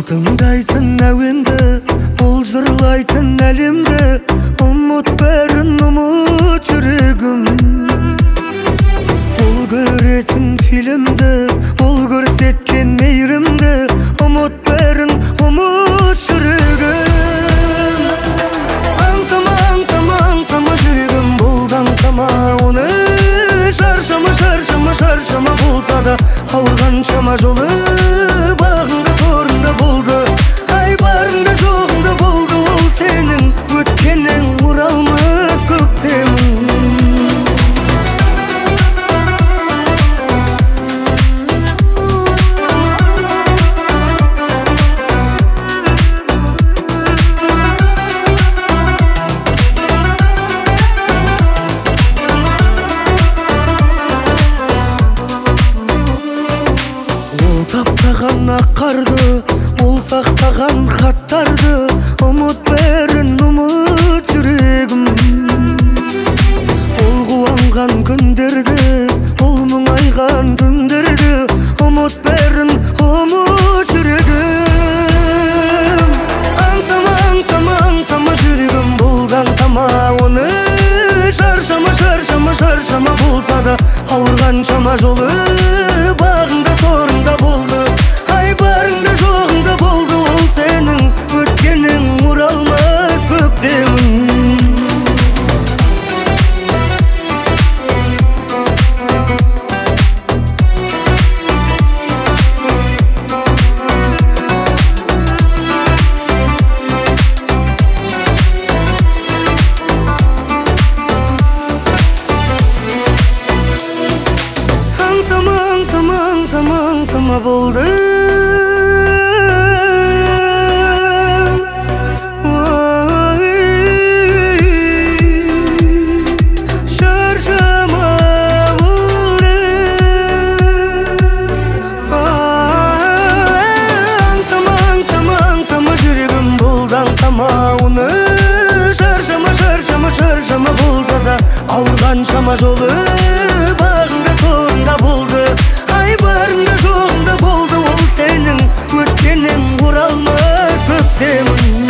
тыңдайтын әуенді, ол жырлайтын әлемді, ұмыт бәрін, ұмыт жүрегім. Ол көретін фильмді, ол көрсеткен мейірімді, ұмыт бәрін, ұмыт жүрегім. Аңсама, аңсама, аңсама жүрегім, болды аңсама оны. Шаршама, шаршама, шаршама болса да, ауырғаншама жолы. Бағыңда сорында болды, ай барыңда жоғында болды. Ол сенің өткенің оралмас көктемің. Таптаған аққарды, ол сақтаған хаттарды, ұмыт бәрін, ұмыт жүрегім. Ол қуанған күндерді, ол мұңайған түндерді, ұмыт бәрін, ұмыт жүрегім. Аңсама, аңсама, аңсама жүрегім, болды аңсама оны. Шаршама, шаршама, шаршама болса да, ауырғаншама жолы. Бағыңда сорында болды, ай барыңда жоғында болды. Ол сенің өткенің оралмас көктемің. Аңсама болды, шаршама болды. Аңсама, аңсама, аңсама жүрегім, болды аңсама оны. Шаршама, шаршама, шаршама болса да, ауырғаншама жолы. Бағыңда сорында болды, ай барыңда жоғында болды. Ол сенің өткенің оралмас көктемің.